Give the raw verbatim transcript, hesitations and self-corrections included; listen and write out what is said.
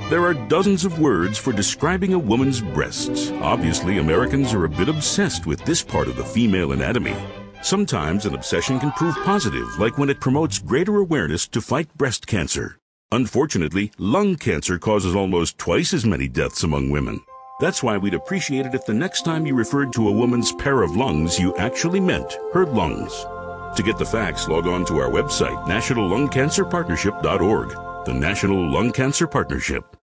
There are dozens of words for describing a woman's breasts. Obviously, Americans are a bit obsessed with this part of the female anatomy. Sometimes an obsession can prove positive, like when it promotes greater awareness to fight breast cancer. Unfortunately, lung cancer causes almost twice as many deaths among women. That's why we'd appreciate it if the next time you referred to a woman's pair of lungs, you actually meant her lungs. To get the facts, log on to our website, national lung cancer partnership dot org. The National Lung Cancer Partnership.